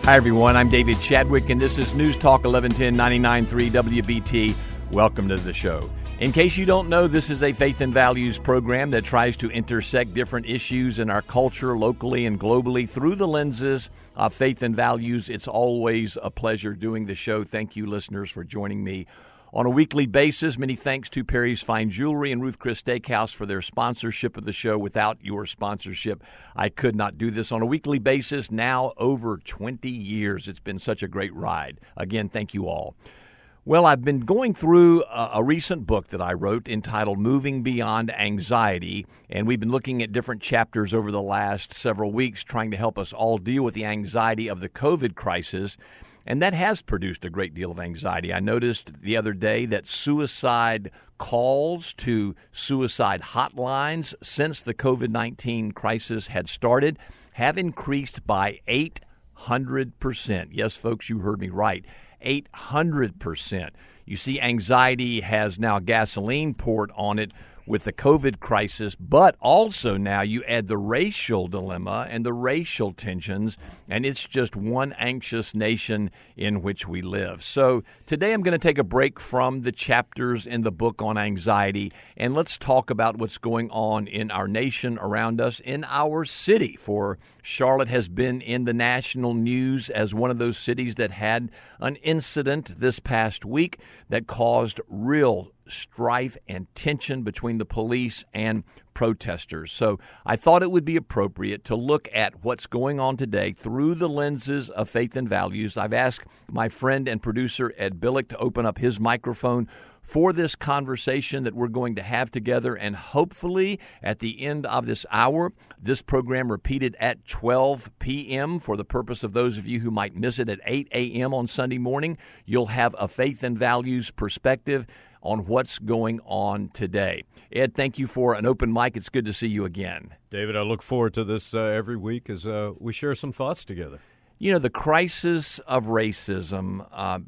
Hi, everyone. I'm David Chadwick, and this is News Talk 1110 99.3 WBT. Welcome to the show. In case you don't know, this is a faith and values program that tries to intersect different issues in our culture, locally and globally, through the lenses of faith and values. It's always a pleasure doing the show. Thank you, listeners, for joining me on a weekly basis. Many thanks to Perry's Fine Jewelry and Ruth Chris Steakhouse for their sponsorship of the show. Without your sponsorship, I could not do this on a weekly basis. Now over 20 years. It's been such a great ride. Again, thank you all. Well, I've been going through a recent book that I wrote entitled Moving Beyond Anxiety, and we've been looking at different chapters over the last several weeks trying to help us all deal with the anxiety of the COVID crisis. And that has produced a great deal of anxiety. I noticed the other day that suicide calls to suicide hotlines since the COVID-19 crisis had started have increased by 800%. Yes, folks, you heard me right. 800%. You see, anxiety has now gasoline poured on it with the COVID crisis, but also now you add the racial dilemma and the racial tensions, and it's just one anxious nation in which we live. So today I'm going to take a break from the chapters in the book on anxiety, and let's talk about what's going on in our nation, around us, in our city. For Charlotte has been in the national news as one of those cities that had an incident this past week that caused real strife and tension between the police and protesters. So I thought it would be appropriate to look at what's going on today through the lenses of faith and values. I've asked my friend and producer Ed Billick to open up his microphone for this conversation that we're going to have together, and hopefully at the end of this hour, this program repeated at 12 p.m. for the purpose of those of you who might miss it at 8 a.m. on Sunday morning, you'll have a faith and values perspective on what's going on today. Ed, thank you for an open mic. It's good to see you again. David, I look forward to this every week as we share some thoughts together. You know, the crisis of racism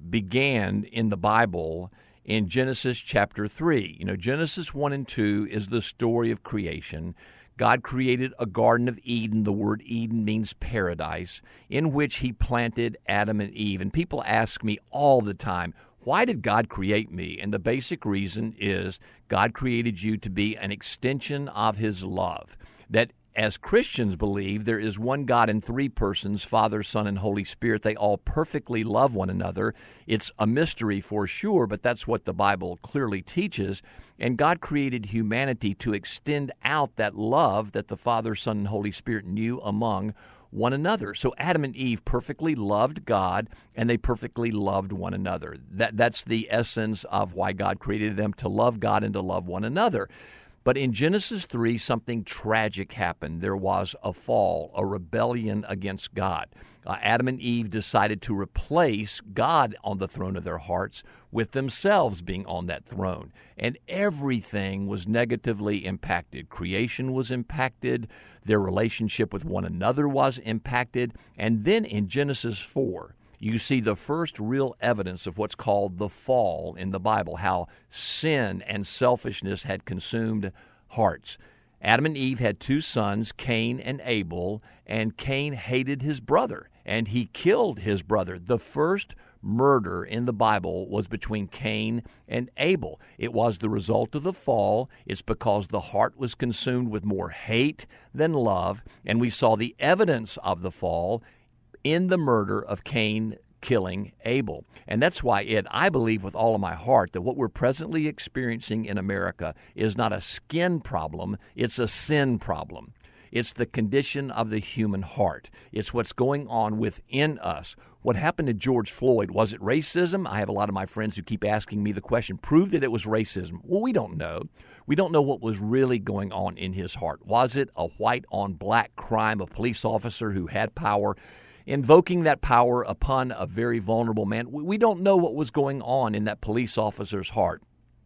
began in the Bible in Genesis chapter 3. You know, Genesis 1 and 2 is the story of creation. God created a Garden of Eden. The word Eden means paradise, in which he planted Adam and Eve. And people ask me all the time, why did God create me? And the basic reason is God created you to be an extension of his love. That as Christians believe, there is one God in three persons, Father, Son, and Holy Spirit. They all perfectly love one another. It's a mystery for sure, but that's what the Bible clearly teaches. And God created humanity to extend out that love that the Father, Son, and Holy Spirit knew among one another. So Adam and Eve perfectly loved God, and they perfectly loved one another. That's the essence of why God created them, to love God and to love one another. But in Genesis 3, something tragic happened. There was a fall, a rebellion against God. Adam and Eve decided to replace God on the throne of their hearts with themselves being on that throne. And everything was negatively impacted. Creation was impacted. Their relationship with one another was impacted. And then in Genesis 4, you see the first real evidence of what's called the fall in the Bible, how sin and selfishness had consumed hearts. Adam and Eve had two sons, Cain and Abel, and Cain hated his brother, and he killed his brother. The first murder in the Bible was between Cain and Abel. It was the result of the fall. It's because the heart was consumed with more hate than love, and we saw the evidence of the fall in the murder of Cain killing Abel. And that's why, Ed, I believe with all of my heart that what we're presently experiencing in America is not a skin problem, it's a sin problem. It's the condition of the human heart. It's what's going on within us. What happened to George Floyd, was it racism? I have a lot of my friends who keep asking me the question, prove that it was racism. Well, we don't know. We don't know what was really going on in his heart. Was it a white-on-black crime, a police officer who had power, invoking that power upon a very vulnerable man? We don't know what was going on in that police officer's heart.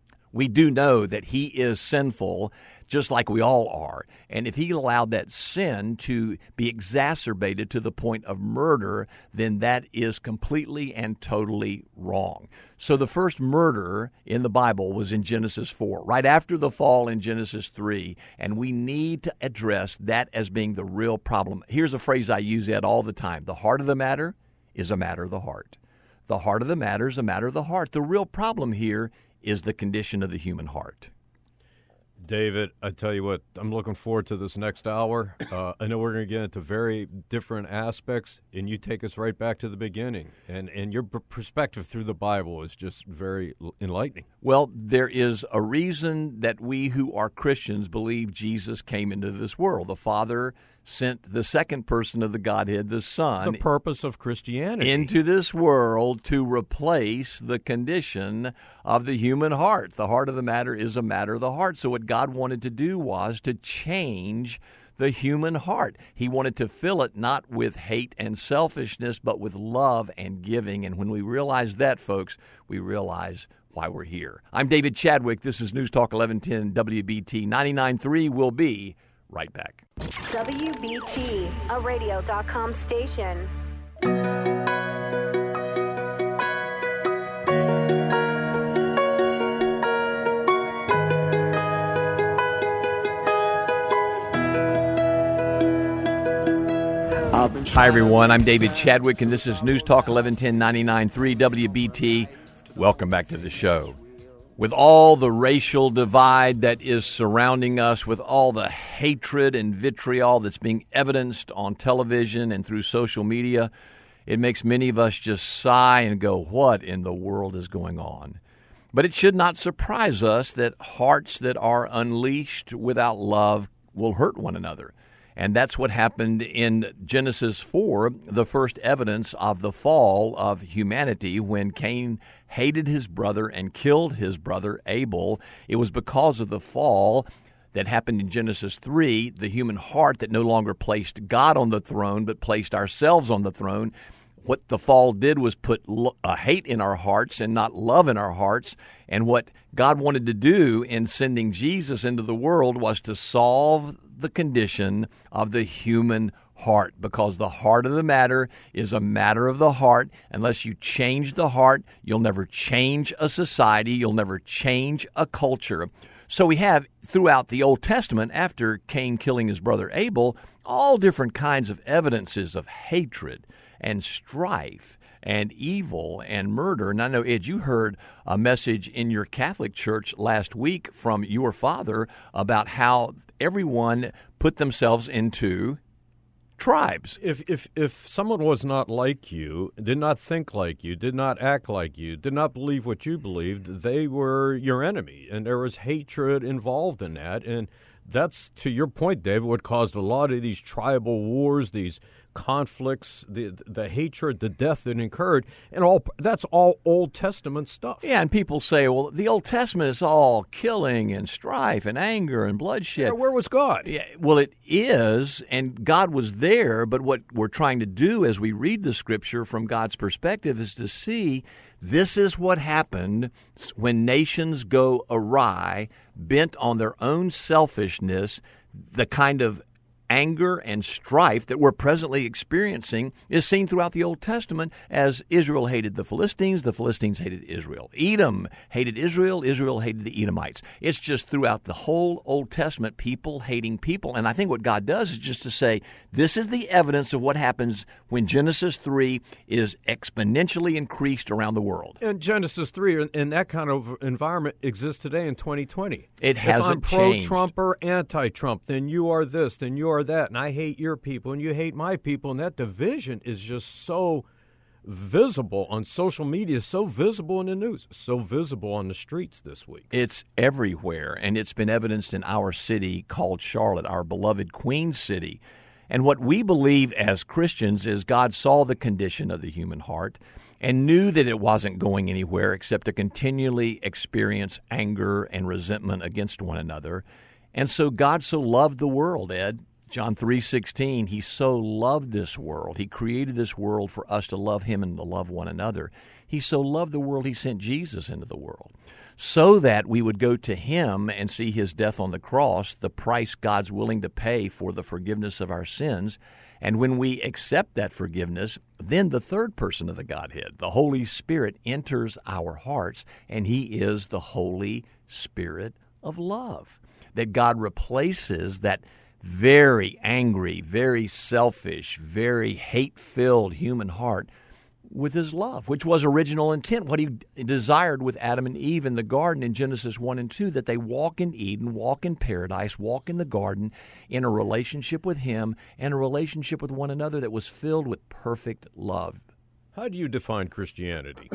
We do know that he is sinful, just like we all are. And if he allowed that sin to be exacerbated to the point of murder, then that is completely and totally wrong. So the first murder in the Bible was in Genesis 4, right after the fall in Genesis 3, and we need to address that as being the real problem. Here's a phrase I use, Ed, all the time. The heart of the matter is a matter of the heart. The heart of the matter is a matter of the heart. The real problem here is the condition of the human heart. David, I tell you what, I'm looking forward to this next hour. I know we're going to get into very different aspects, and you take us right back to the beginning. And your perspective through the Bible is just very enlightening. Well, there is a reason that we who are Christians believe Jesus came into this world. The Father sent the second person of the Godhead, the Son, The purpose of Christianity. into this world to replace the condition of the human heart. The heart of the matter is a matter of the heart. So what God wanted to do was to change the human heart. He wanted to fill it not with hate and selfishness, but with love and giving. And when we realize that, folks, we realize why we're here. I'm David Chadwick. This is News Talk 1110 WBT 99.3. We'll be right back. WBT, a radio.com station. Hi, everyone. I'm David Chadwick, and this is News Talk 1110 99.3 WBT. Welcome back to the show. With all the racial divide that is surrounding us, with all the hatred and vitriol that's being evidenced on television and through social media, it makes many of us just sigh and go, what in the world is going on? But it should not surprise us that hearts that are unleashed without love will hurt one another. And that's what happened in Genesis 4, the first evidence of the fall of humanity, when Cain hated his brother and killed his brother Abel. It was because of the fall that happened in Genesis 3, the human heart that no longer placed God on the throne, but placed ourselves on the throne. What the fall did was put hate in our hearts and not love in our hearts. And what God wanted to do in sending Jesus into the world was to solve the condition of the human heart, because the heart of the matter is a matter of the heart. Unless you change the heart, you'll never change a society, you'll never change a culture. So we have throughout the Old Testament, after Cain killing his brother Abel, all different kinds of evidences of hatred and strife and evil and murder. And I know, Ed, you heard a message in your Catholic church last week from your father about how everyone put themselves into tribes. If someone was not like you, did not think like you, did not act like you, did not believe what you believed, they were your enemy. And there was hatred involved in that. And that's, to your point, David, what caused a lot of these tribal wars, these conflicts, the hatred, the death that occurred, and that's all Old Testament stuff. Yeah, and people say, well, the Old Testament is all killing and strife and anger and bloodshed. Yeah, where was God? Yeah, well, it is, and God was there, but what we're trying to do as we read the Scripture from God's perspective is to see this is what happened when nations go awry, bent on their own selfishness. The kind of anger and strife that we're presently experiencing is seen throughout the Old Testament as Israel hated the Philistines hated Israel. Edom hated Israel hated the Edomites. It's just throughout the whole Old Testament, people hating people. And I think what God does is just to say, this is the evidence of what happens when Genesis 3 is exponentially increased around the world. And Genesis 3, and that kind of environment exists today in 2020. It hasn't changed. If I'm changed. pro-Trump or anti-Trump, then you are this, then you are that, and I hate your people, and you hate my people, and that division is just so visible on social media, so visible in the news, so visible on the streets this week. It's everywhere, and it's been evidenced in our city called Charlotte, our beloved Queen City. And what we believe as Christians is God saw the condition of the human heart and knew that it wasn't going anywhere except to continually experience anger and resentment against one another. And so God so loved the world, Ed. John 3:16, he so loved this world. He created this world for us to love him and to love one another. He so loved the world, he sent Jesus into the world so that we would go to him and see his death on the cross, the price God's willing to pay for the forgiveness of our sins. And when we accept that forgiveness, then the third person of the Godhead, the Holy Spirit, enters our hearts, and he is the Holy Spirit of love. That God replaces that very angry, very selfish, very hate-filled human heart with his love, which was original intent, what he desired with Adam and Eve in the garden in Genesis 1 and 2, that they walk in Eden, walk in paradise, walk in the garden in a relationship with him and a relationship with one another that was filled with perfect love. How do you define Christianity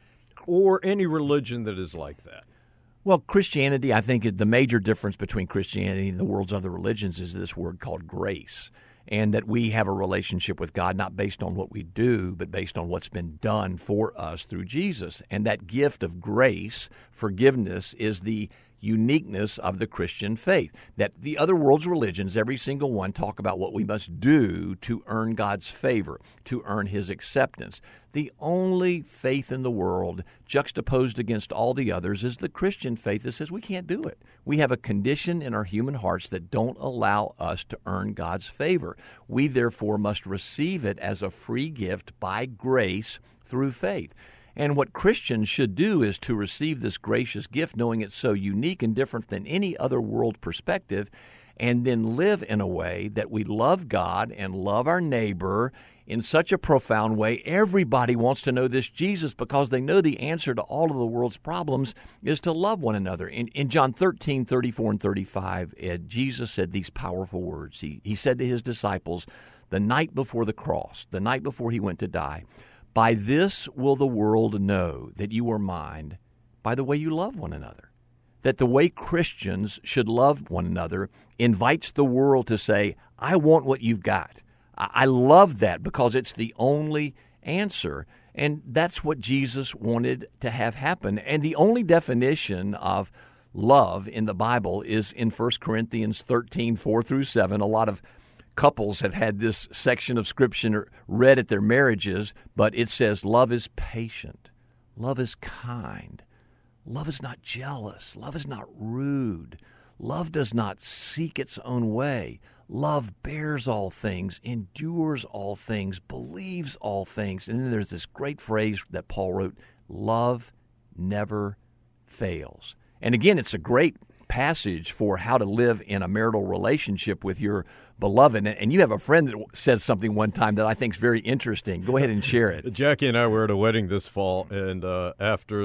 or any religion that is like that? Well, Christianity, I think the major difference between Christianity and the world's other religions is this word called grace. And that we have a relationship with God not based on what we do, but based on what's been done for us through Jesus. And that gift of grace, forgiveness, is the uniqueness of the Christian faith. That the other world's religions, every single one, talk about what we must do to earn God's favor, to earn his acceptance. The only faith in the world juxtaposed against all the others is the Christian faith that says we can't do it. We have a condition in our human hearts that don't allow us to earn God's favor. We therefore must receive it as a free gift by grace through faith. And what Christians should do is to receive this gracious gift, knowing it's so unique and different than any other world perspective, and then live in a way that we love God and love our neighbor in such a profound way. Everybody wants to know this Jesus because they know the answer to all of the world's problems is to love one another. In John 13, 34 and 35, Jesus said these powerful words. He said to his disciples the night before the cross, the night before he went to die, "By this will the world know that you are mine, by the way you love one another." That the way Christians should love one another invites the world to say, I want what you've got. I love that because it's the only answer. And that's what Jesus wanted to have happen. And the only definition of love in the Bible is in 1 Corinthians 13, 4 through 7. A lot of couples have had this section of Scripture read at their marriages, but it says love is patient, love is kind, love is not jealous, love is not rude, love does not seek its own way, love bears all things, endures all things, believes all things. And then there's this great phrase that Paul wrote, love never fails. And again, it's a great passage for how to live in a marital relationship with your beloved. And you have a friend that said something one time that I think is very interesting. Go ahead and share it. Jackie and I were at a wedding this fall, and after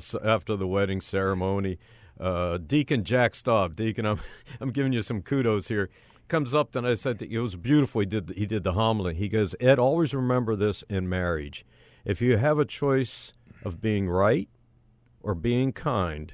the wedding ceremony, Deacon Jack Staub, Deacon, I'm giving you some kudos here, comes up and I said that it was beautiful. He did the homily. He goes, Ed, always remember this in marriage: if you have a choice of being right or being kind,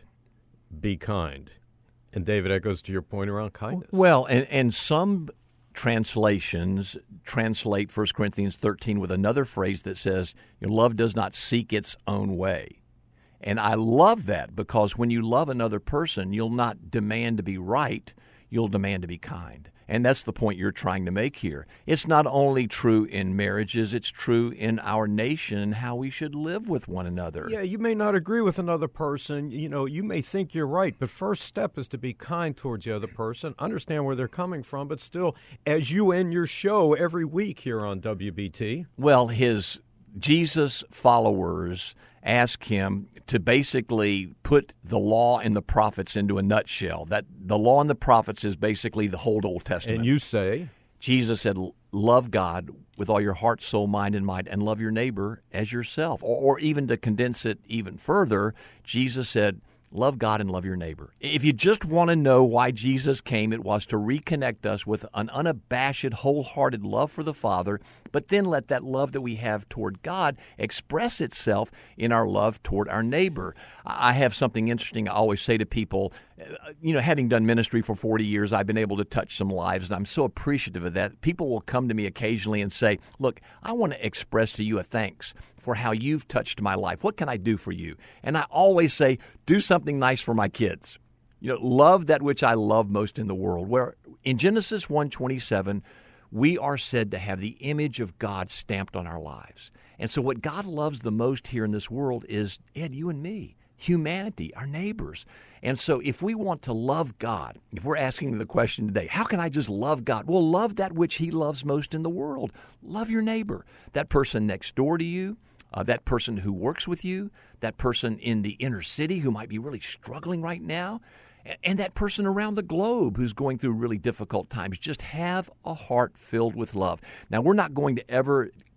be kind. And David, that goes to your point around kindness. Well, and some translations translate 1 Corinthians 13 with another phrase that says, love does not seek its own way. And I love that because when you love another person, you'll not demand to be right, you'll demand to be kind. And that's the point you're trying to make here. It's not only true in marriages, it's true in our nation and how we should live with one another. Yeah, you may not agree with another person. You may think you're right, but first step is to be kind towards the other person, understand where they're coming from, but still, as you end your show every week here on WBT. Well, his Jesus followers ask him to basically put the law and the prophets into a nutshell. That the law and the prophets is basically the whole Old Testament. And you say? Jesus said, love God with all your heart, soul, mind, and might, and love your neighbor as yourself. Or even to condense it even further, Jesus said, love God and love your neighbor. If you just want to know why Jesus came, it was to reconnect us with an unabashed, wholehearted love for the Father, but then let that love that we have toward God express itself in our love toward our neighbor. I have something interesting I always say to people. Having done ministry for 40 years, I've been able to touch some lives, and I'm so appreciative of that. People will come to me occasionally and say, look, I want to express to you a thanks for how you've touched my life. What can I do for you? And I always say, do something nice for my kids. Love that which I love most in the world. Where in Genesis 1:27, we are said to have the image of God stamped on our lives. And so what God loves the most here in this world is, Ed, you and me, humanity, our neighbors. And so if we want to love God, if we're asking the question today, how can I just love God? Well, love that which he loves most in the world. Love your neighbor, that person next door to you, that person who works with you, that person in the inner city who might be really struggling right now, and that person around the globe who's going through really difficult times. Just have a heart filled with love. Now, we're not going to ever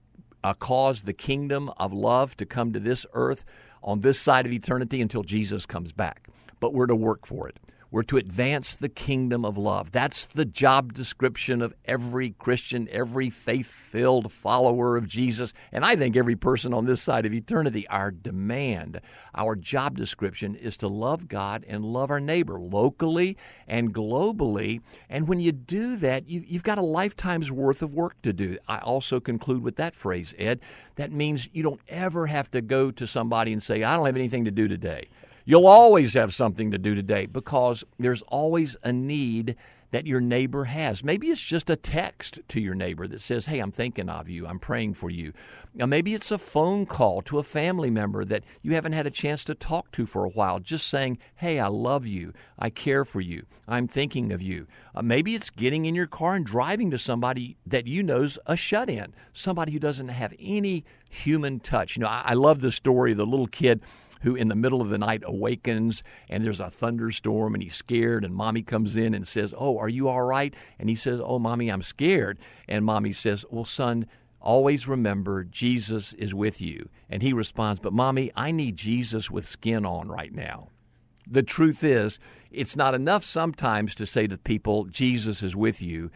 cause the kingdom of love to come to this earth on this side of eternity until Jesus comes back. But we're to work for it. We're to advance the kingdom of love. That's the job description of every Christian, every faith-filled follower of Jesus, and I think every person on this side of eternity. Our demand, our job description is to love God and love our neighbor locally and globally. And when you do that, you've got a lifetime's worth of work to do. I also conclude with that phrase, Ed. That means you don't ever have to go to somebody and say, I don't have anything to do today. You'll always have something to do today because there's always a need that your neighbor has. Maybe it's just a text to your neighbor that says, hey, I'm thinking of you, I'm praying for you. Now, maybe it's a phone call to a family member that you haven't had a chance to talk to for a while, just saying, hey, I love you, I care for you, I'm thinking of you. Maybe it's getting in your car and driving to somebody that you know's a shut-in, somebody who doesn't have any human touch. I love the story of the little kid who in the middle of the night awakens and there's a thunderstorm and he's scared and mommy comes in and says, oh, are you all right? And he says, oh, mommy, I'm scared. And mommy says, well, son, always remember Jesus is with you. And he responds, but mommy, I need Jesus with skin on right now. The truth is, it's not enough sometimes to say to people, Jesus is with you.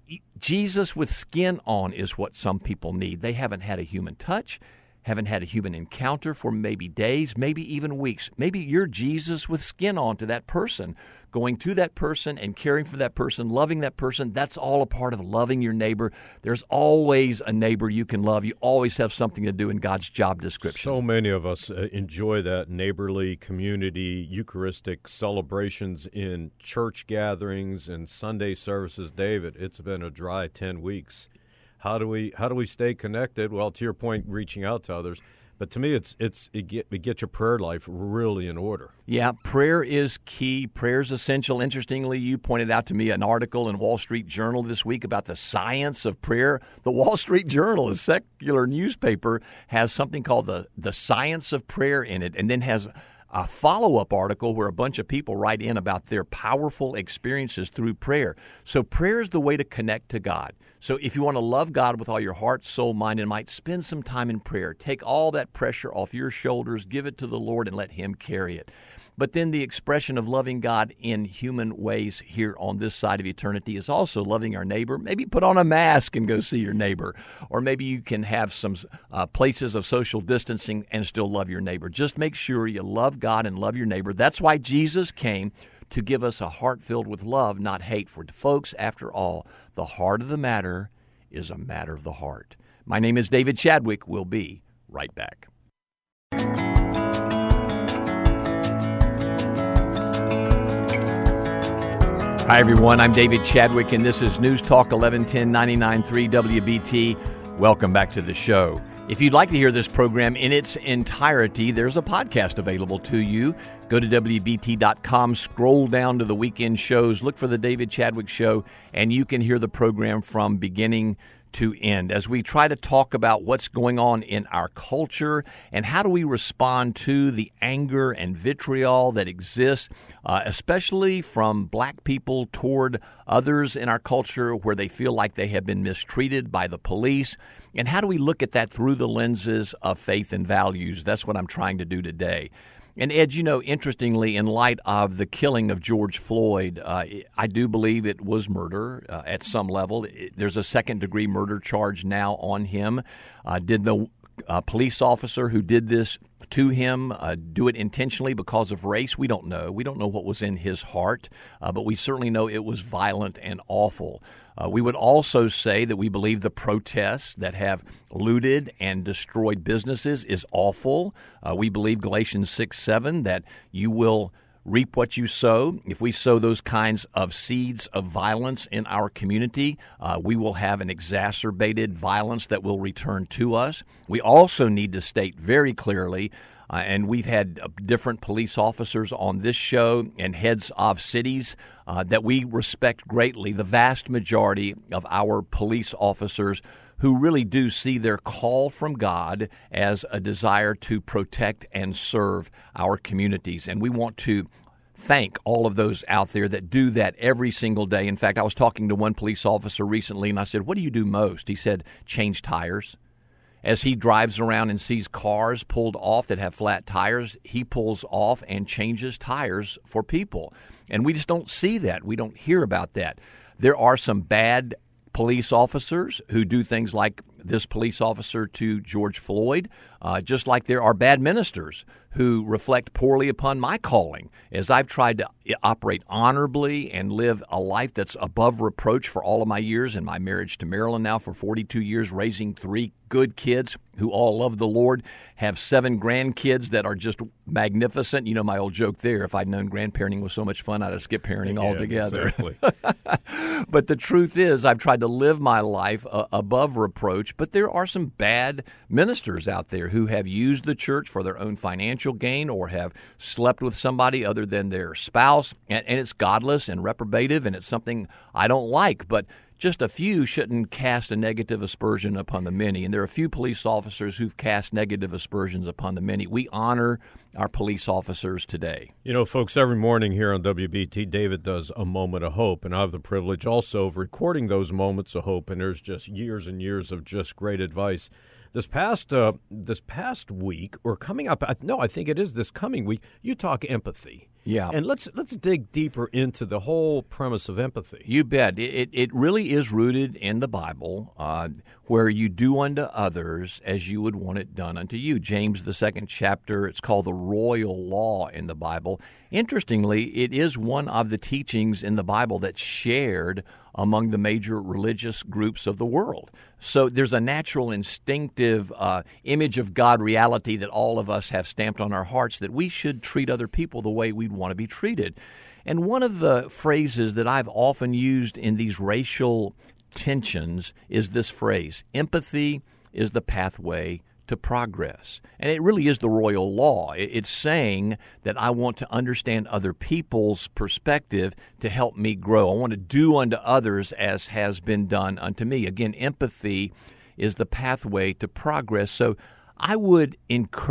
Jesus with skin on is what some people need. They haven't had a human touch, haven't had a human encounter for maybe days, maybe even weeks. Maybe you're Jesus with skin on to that person, going to that person and caring for that person, loving that person. That's all a part of loving your neighbor. There's always a neighbor you can love. You always have something to do in God's job description. So many of us enjoy that neighborly community, Eucharistic celebrations in church gatherings and Sunday services. David, it's been a dry 10 weeks. How do we stay connected? Well, to your point, reaching out to others. But to me, it gets your prayer life really in order. Yeah, prayer is key. Prayer is essential. Interestingly, you pointed out to me an article in Wall Street Journal this week about the science of prayer. The Wall Street Journal, a secular newspaper, has something called the science of prayer in it, and then has a follow-up article where a bunch of people write in about their powerful experiences through prayer. So prayer is the way to connect to God. So if you want to love God with all your heart, soul, mind, and might, spend some time in prayer. Take all that pressure off your shoulders, give it to the Lord, and let Him carry it. But then the expression of loving God in human ways here on this side of eternity is also loving our neighbor. Maybe put on a mask and go see your neighbor. Or maybe you can have some places of social distancing and still love your neighbor. Just make sure you love God and love your neighbor. That's why Jesus came, to give us a heart filled with love, not hate. For folks, after all, the heart of the matter is a matter of the heart. My name is David Chadwick. We'll be right back. Hi, everyone. I'm David Chadwick, and this is News Talk 1110 99.3 WBT. Welcome back to the show. If you'd like to hear this program in its entirety, there's a podcast available to you. Go to WBT.com, scroll down to the weekend shows, look for The David Chadwick Show, and you can hear the program from beginning to end as we try to talk about what's going on in our culture and how do we respond to the anger and vitriol that exists, especially from black people toward others in our culture where they feel like they have been mistreated by the police. And how do we look at that through the lenses of faith and values? That's what I'm trying to do today. And Ed, interestingly, in light of the killing of George Floyd, I do believe it was murder at some level. There's a second-degree murder charge now on him. Did the police officer who did this to him do it intentionally because of race? We don't know. We don't know what was in his heart, but we certainly know it was violent and awful. We would also say that we believe the protests that have looted and destroyed businesses is awful. We believe Galatians 6:7 that you will reap what you sow. If we sow those kinds of seeds of violence in our community, we will have an exacerbated violence that will return to us. We also need to state very clearly, and we've had different police officers on this show and heads of cities that we respect greatly, the vast majority of our police officers who really do see their call from God as a desire to protect and serve our communities. And we want to thank all of those out there that do that every single day. In fact, I was talking to one police officer recently, and I said, what do you do most? He said, change tires. As he drives around and sees cars pulled off that have flat tires, he pulls off and changes tires for people. And we just don't see that. We don't hear about that. There are some bad police officers who do things like this police officer to George Floyd, just like there are bad ministers who reflect poorly upon my calling. As I've tried to operate honorably and live a life that's above reproach for all of my years, in my marriage to Marilyn now for 42 years, raising 3 good kids who all love the Lord, have 7 grandkids that are just magnificent. You know my old joke there, if I'd known grandparenting was so much fun, I'd have skipped parenting altogether. Exactly. But the truth is, I've tried to live my life above reproach, but there are some bad ministers out there who have used the church for their own financial gain or have slept with somebody other than their spouse, and it's godless and reprobative, and it's something I don't like, but just a few shouldn't cast a negative aspersion upon the many, and there are a few police officers who've cast negative aspersions upon the many. We honor our police officers today. You know, folks, every morning here on WBT, David does a moment of hope, and I have the privilege also of recording those moments of hope, and there's just years and years of just great advice. This past week, or coming up, I think it is this coming week, you talk empathy. Yeah. And let's dig deeper into the whole premise of empathy. You bet. It really is rooted in the Bible, where you do unto others as you would want it done unto you. James, the 2nd chapter, it's called the royal law in the Bible. Interestingly, it is one of the teachings in the Bible that's shared among the major religious groups of the world. So there's a natural, instinctive image of God reality that all of us have stamped on our hearts that we should treat other people the way we'd want to be treated. And one of the phrases that I've often used in these racial tensions is this phrase: empathy is the pathway to progress. And it really is the royal law. It's saying that I want to understand other people's perspective to help me grow. I want to do unto others as has been done unto me. Again, empathy is the pathway to progress. So I would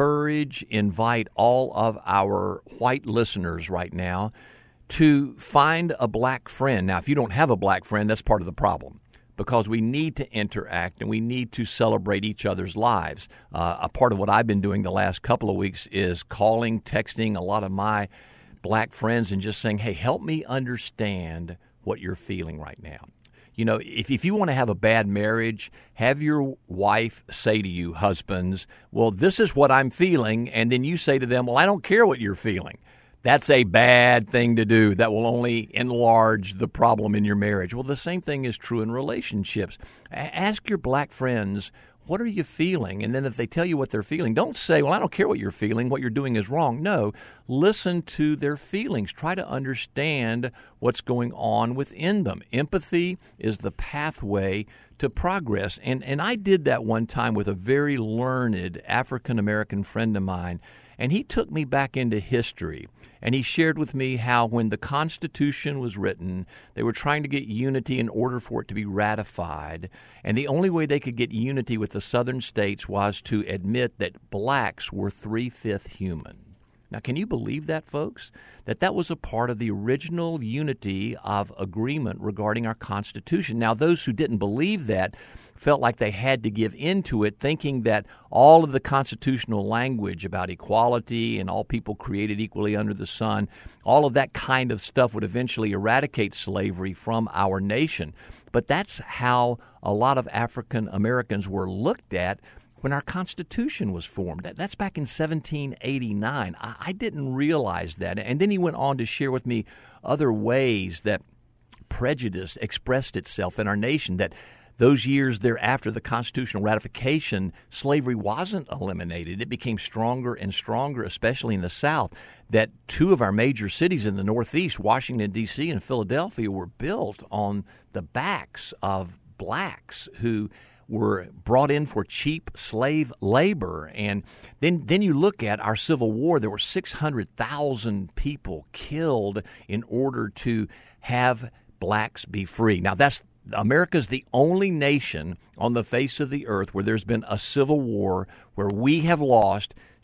invite all of our white listeners right now to find a black friend. Now, if you don't have a black friend, that's part of the problem, because we need to interact and we need to celebrate each other's lives. A part of what I've been doing the last couple of weeks is calling, texting a lot of my black friends and just saying, hey, help me understand what you're feeling right now. You know, if you want to have a bad marriage, have your wife say to you, husbands, well, this is what I'm feeling, and then you say to them, well, I don't care what you're feeling. That's a bad thing to do. That will only enlarge the problem in your marriage. Well, the same thing is true in relationships. Ask your black friends, what are you feeling? And then if they tell you what they're feeling, don't say, well, I don't care what you're feeling. What you're doing is wrong. No, listen to their feelings. Try to understand what's going on within them. Empathy is the pathway to progress. And I did that one time with a very learned African-American friend of mine, and he took me back into history. And he shared with me how when the Constitution was written, they were trying to get unity in order for it to be ratified. And the only way they could get unity with the southern states was to admit that blacks were 3/5 human. Now, can you believe that, folks? That was a part of the original unity of agreement regarding our Constitution. Now, those who didn't believe that felt like they had to give into it, thinking that all of the constitutional language about equality and all people created equally under the sun, all of that kind of stuff would eventually eradicate slavery from our nation. But that's how a lot of African Americans were looked at when our Constitution was formed. That's back in 1789. I didn't realize that. And then he went on to share with me other ways that prejudice expressed itself in our nation, that those years thereafter the constitutional ratification, slavery wasn't eliminated. It became stronger and stronger, especially in the South, that 2 of our major cities in the Northeast, Washington, D.C. and Philadelphia, were built on the backs of blacks who were brought in for cheap slave labor. And then you look at our Civil War, there were 600,000 people killed in order to have blacks be free. Now, America's the only nation on the face of the earth where there's been a civil war where we have lost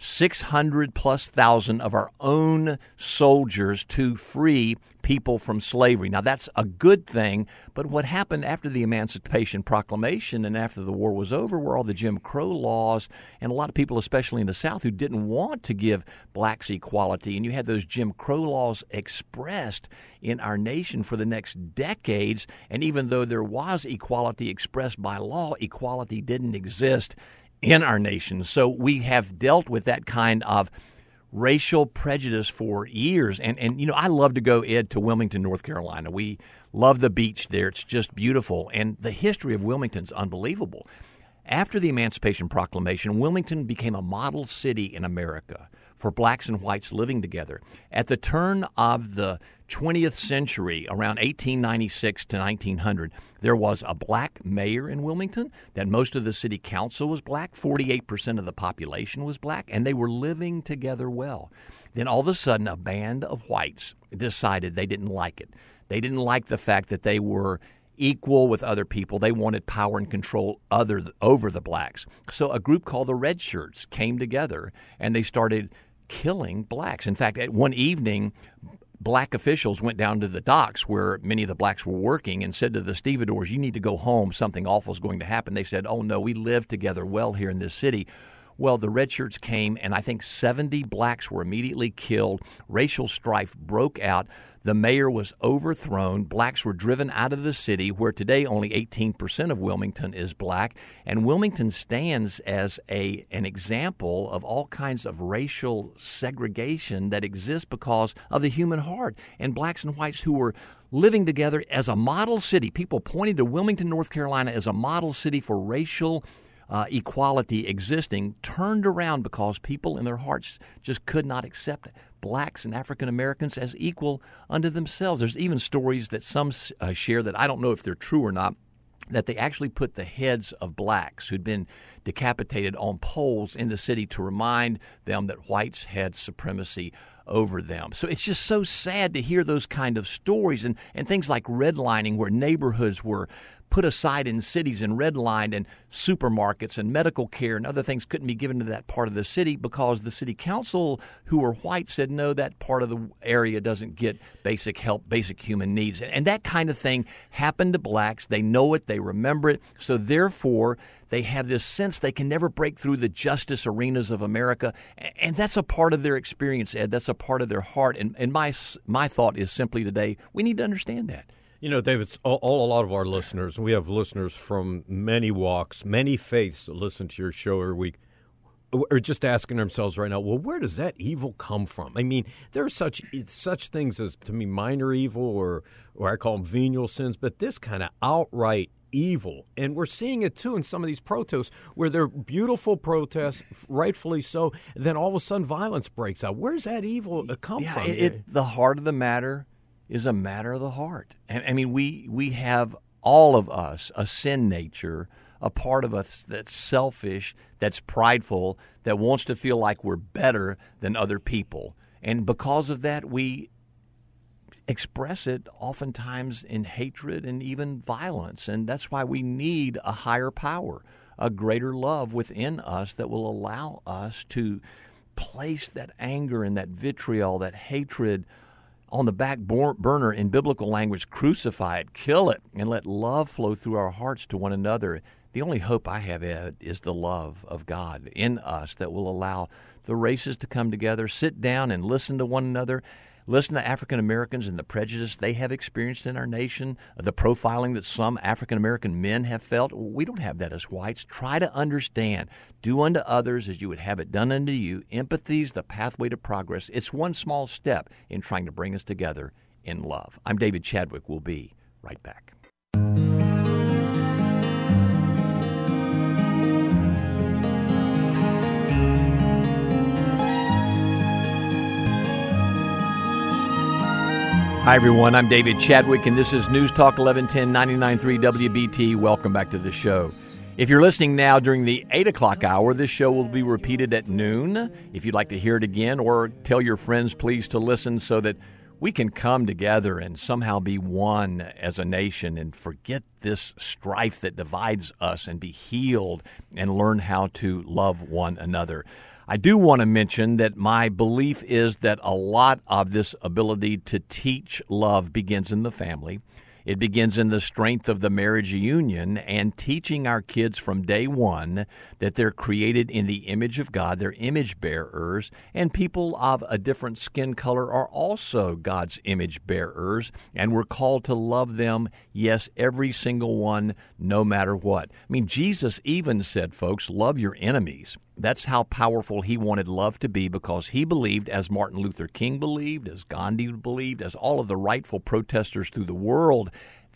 600 plus thousand of our own soldiers to free people from slavery. Now, that's a good thing, but what happened after the Emancipation Proclamation and after the war was over were all the Jim Crow laws, and a lot of people, especially in the South, who didn't want to give blacks equality, and you had those Jim Crow laws expressed in our nation for the next decades, and even though there was equality expressed by law, equality didn't exist in our nation. So we have dealt with that kind of racial prejudice for years. And you know, I love to go, Ed, to Wilmington, North Carolina. We love the beach there. It's just beautiful. And the history of Wilmington's unbelievable. After the Emancipation Proclamation, Wilmington became a model city in America for blacks and whites living together. At the turn of the 20th century, around 1896 to 1900, there was a black mayor in Wilmington, that most of the city council was black, 48% of the population was black, and they were living together well. Then all of a sudden, a band of whites decided they didn't like it. They didn't like the fact that they were equal with other people. They wanted power and control over the blacks. So a group called the Red Shirts came together, and they started killing blacks. In fact, at one evening, black officials went down to the docks where many of the blacks were working and said to the stevedores, "You need to go home. Something awful is going to happen." They said, "Oh, no, we live together well here in this city." Well, the Red Shirts came, and I think 70 blacks were immediately killed. Racial strife broke out. The mayor was overthrown. Blacks were driven out of the city, where today only 18% of Wilmington is black. And Wilmington stands as an example of all kinds of racial segregation that exists because of the human heart. And blacks and whites who were living together as a model city. People pointed to Wilmington, North Carolina as a model city for racial equality existing, turned around because people in their hearts just could not accept blacks and African Americans as equal unto themselves. There's even stories that some share that I don't know if they're true or not, that they actually put the heads of blacks who'd been decapitated on poles in the city to remind them that whites had supremacy over them. So it's just so sad to hear those kind of stories and things like redlining, where neighborhoods were put aside in cities and redlined, and supermarkets and medical care and other things couldn't be given to that part of the city because the city council, who were white, said, no, that part of the area doesn't get basic help, basic human needs. And that kind of thing happened to blacks. They know it. They remember it. So therefore, they have this sense they can never break through the justice arenas of America. And that's a part of their experience, Ed. That's a part of their heart. And my thought is simply today, we need to understand that. You know, David, a lot of our listeners, we have listeners from many walks, many faiths that listen to your show every week, are just asking themselves right now, well, where does that evil come from? I mean, there are such things as, to me, minor evil or I call them venial sins, but this kind of outright evil. And we're seeing it, too, in some of these protests where they're beautiful protests, rightfully so, and then all of a sudden violence breaks out. Where's that evil come from? The heart of the matter is a matter of the heart. And I mean, we have, all of us, a sin nature, a part of us that's selfish, that's prideful, that wants to feel like we're better than other people. And because of that, we express it oftentimes in hatred and even violence. And that's why we need a higher power, a greater love within us that will allow us to place that anger and that vitriol, that hatred on the back burner. In biblical language, crucify it, kill it, and let love flow through our hearts to one another. The only hope I have, Ed, is the love of God in us that will allow the races to come together, sit down and listen to one another, listen to African Americans and the prejudice they have experienced in our nation, the profiling that some African American men have felt. We don't have that as whites. Try to understand. Do unto others as you would have it done unto you. Empathy is the pathway to progress. It's one small step in trying to bring us together in love. I'm David Chadwick. We'll be right back. Hi, everyone. I'm David Chadwick, and this is News Talk 1110 99.3 WBT. Welcome back to the show. If you're listening now during the 8 o'clock hour, this show will be repeated at noon. If you'd like to hear it again, or tell your friends, please, to listen so that we can come together and somehow be one as a nation and forget this strife that divides us and be healed and learn how to love one another. I do want to mention that my belief is that a lot of this ability to teach love begins in the family. It begins in the strength of the marriage union and teaching our kids from day one that they're created in the image of God, they're image bearers, and people of a different skin color are also God's image bearers, and we're called to love them, yes, every single one, no matter what. I mean, Jesus even said, folks, love your enemies. That's how powerful he wanted love to be, because he believed, as Martin Luther King believed, as Gandhi believed, as all of the rightful protesters through the world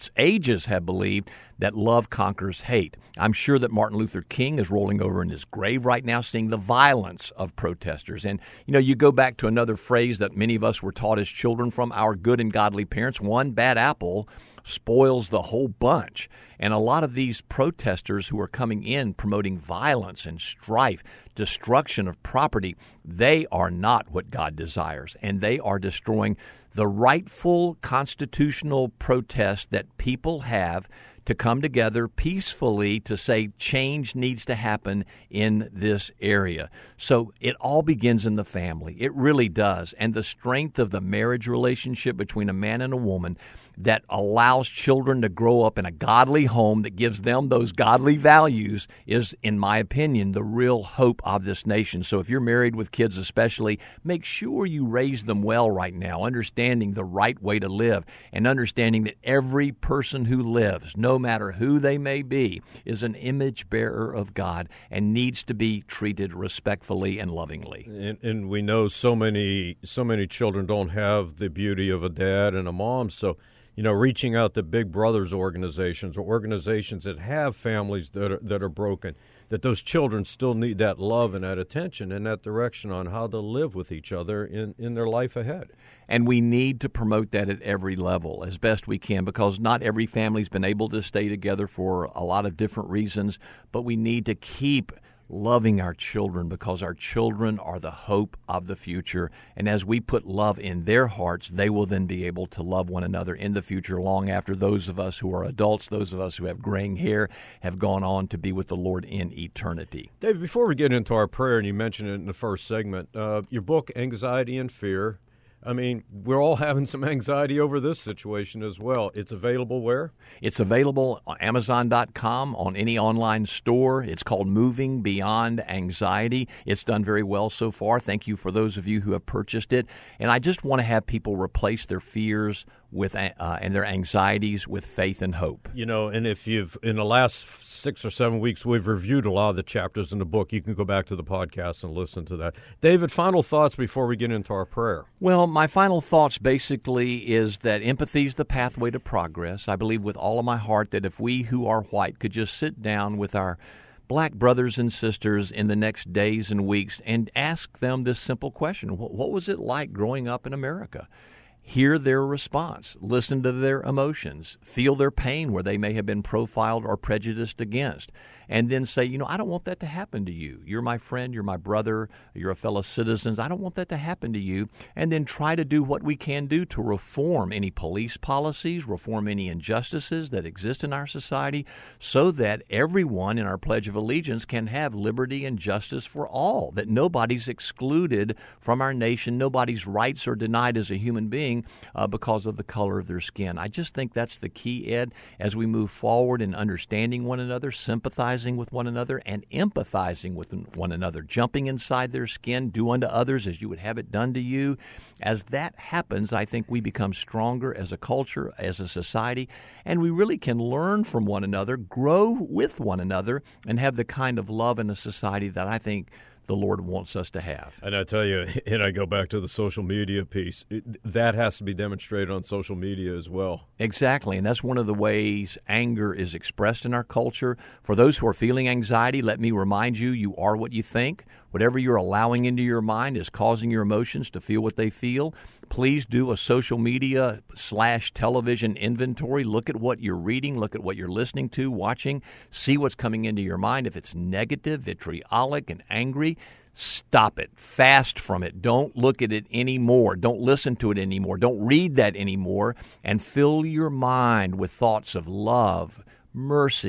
ages have believed, that love conquers hate. I'm sure that Martin Luther King is rolling over in his grave right now seeing the violence of protesters. And, you go back to another phrase that many of us were taught as children from our good and godly parents: one bad apple spoils the whole bunch. And a lot of these protesters who are coming in promoting violence and strife, destruction of property, they are not what God desires, and they are destroying the rightful constitutional protest that people have to come together peacefully to say change needs to happen in this area. So it all begins in the family. It really does. And the strength of the marriage relationship between a man and a woman that allows children to grow up in a godly home that gives them those godly values is, in my opinion, the real hope of this nation. So if you're married with kids especially, make sure you raise them well right now, understanding the right way to live and understanding that every person who lives, no matter who they may be, is an image bearer of God and needs to be treated respectfully and lovingly. And we know so many children don't have the beauty of a dad and a mom, so reaching out to Big Brothers organizations or organizations that have families that are broken, that those children still need that love and that attention and that direction on how to live with each other in their life ahead. And we need to promote that at every level as best we can, because not every family's been able to stay together for a lot of different reasons, but we need to keep loving our children, because our children are the hope of the future. And as we put love in their hearts, they will then be able to love one another in the future, long after those of us who are adults, those of us who have graying hair, have gone on to be with the Lord in eternity. Dave, before we get into our prayer, and you mentioned it in the first segment, your book, Anxiety and Fear, I mean, we're all having some anxiety over this situation as well. It's available where? It's available on Amazon.com, on any online store. It's called Moving Beyond Anxiety. It's done very well so far. Thank you for those of you who have purchased it. And I just want to have people replace their fears with and their anxieties with faith and hope. And if in the last 6 or 7 weeks, we've reviewed a lot of the chapters in the book. You can go back to the podcast and listen to that. David, final thoughts before we get into our prayer. Well, my final thoughts basically is that empathy is the pathway to progress. I believe with all of my heart that if we who are white could just sit down with our black brothers and sisters in the next days and weeks and ask them this simple question: what was it like growing up in America? Hear their response, listen to their emotions, feel their pain where they may have been profiled or prejudiced against, and then say, I don't want that to happen to you. You're my friend, you're my brother, you're a fellow citizen. I don't want that to happen to you. And then try to do what we can do to reform any police policies, reform any injustices that exist in our society, so that everyone in our Pledge of Allegiance can have liberty and justice for all, that nobody's excluded from our nation, nobody's rights are denied as a human being because of the color of their skin. I just think that's the key, Ed, as we move forward in understanding one another, sympathizing with one another, and empathizing with one another, jumping inside their skin, do unto others as you would have it done to you. As that happens, I think we become stronger as a culture, as a society, and we really can learn from one another, grow with one another, and have the kind of love in a society that I think the Lord wants us to have. And I tell you, and I go back to the social media piece, that has to be demonstrated on social media as well. Exactly, and that's one of the ways anger is expressed in our culture. For those who are feeling anxiety, let me remind you, you are what you think. Whatever you're allowing into your mind is causing your emotions to feel what they feel. Please do a social media / television inventory. Look at what you're reading. Look at what you're listening to, watching. See what's coming into your mind. If it's negative, vitriolic, and angry, stop it. Fast from it. Don't look at it anymore. Don't listen to it anymore. Don't read that anymore. And fill your mind with thoughts of love, mercy,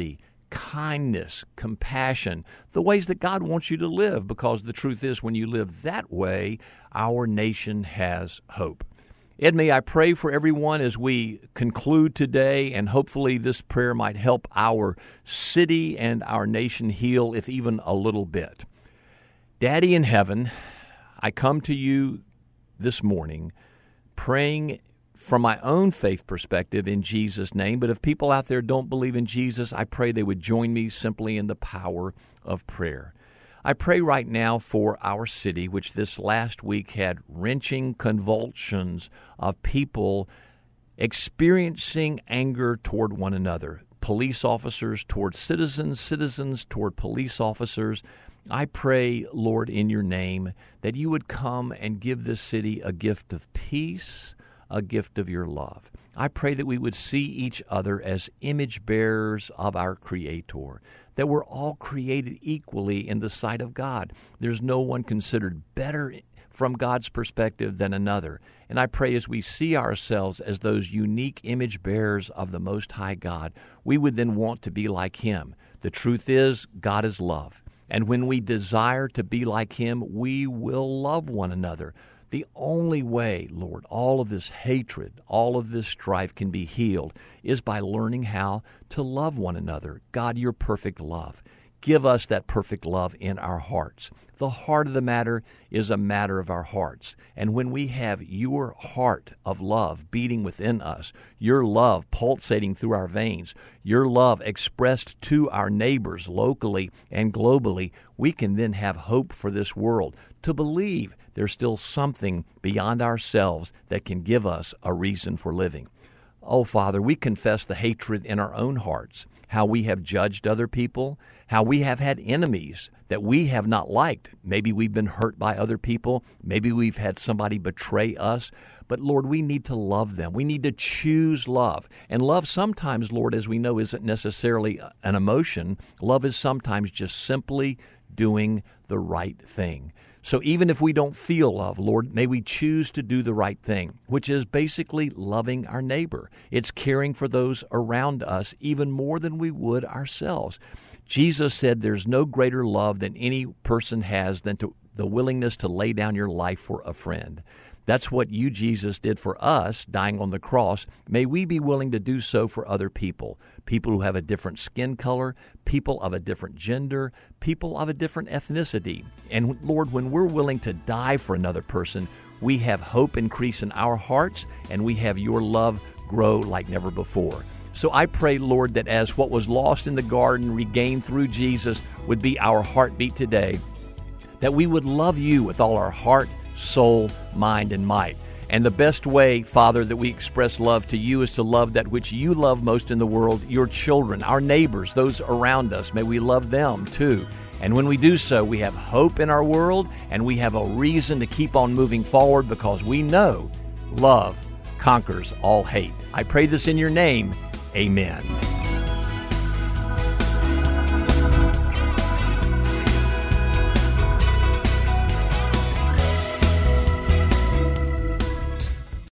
kindness, compassion, the ways that God wants you to live, because the truth is when you live that way, our nation has hope. Edme, I pray for everyone as we conclude today, and hopefully this prayer might help our city and our nation heal, if even a little bit. Daddy in heaven, I come to you this morning praying from my own faith perspective in Jesus' name, but if people out there don't believe in Jesus, I pray they would join me simply in the power of prayer. I pray right now for our city, which this last week had wrenching convulsions of people experiencing anger toward one another, police officers toward citizens, citizens toward police officers. I pray, Lord, in your name, that you would come and give this city a gift of peace, a gift of your love. I pray that we would see each other as image bearers of our Creator, that we're all created equally in the sight of God. There's no one considered better from God's perspective than another. And I pray as we see ourselves as those unique image bearers of the Most High God, we would then want to be like Him. The truth is, God is love. And when we desire to be like Him, we will love one another. The only way, Lord, all of this hatred, all of this strife can be healed is by learning how to love one another. God, your perfect love. Give us that perfect love in our hearts. The heart of the matter is a matter of our hearts. And when we have your heart of love beating within us, your love pulsating through our veins, your love expressed to our neighbors locally and globally, we can then have hope for this world, to believe there's still something beyond ourselves that can give us a reason for living. Oh, Father, we confess the hatred in our own hearts, how we have judged other people, how we have had enemies that we have not liked. Maybe we've been hurt by other people. Maybe we've had somebody betray us. But, Lord, we need to love them. We need to choose love. And love sometimes, Lord, as we know, isn't necessarily an emotion. Love is sometimes just simply doing the right thing. So even if we don't feel love, Lord, may we choose to do the right thing, which is basically loving our neighbor. It's caring for those around us even more than we would ourselves. Jesus said there's no greater love than any person has than the willingness to lay down your life for a friend. That's what you, Jesus, did for us, dying on the cross. May we be willing to do so for other people, people who have a different skin color, people of a different gender, people of a different ethnicity. And Lord, when we're willing to die for another person, we have hope increase in our hearts, and we have your love grow like never before. So I pray, Lord, that as what was lost in the garden, regained through Jesus, would be our heartbeat today, that we would love you with all our heart, soul, mind, and might. And the best way, Father, that we express love to you is to love that which you love most in the world, your children, our neighbors, those around us. May we love them too. And when we do so, we have hope in our world, and we have a reason to keep on moving forward because we know love conquers all hate. I pray this in your name. Amen.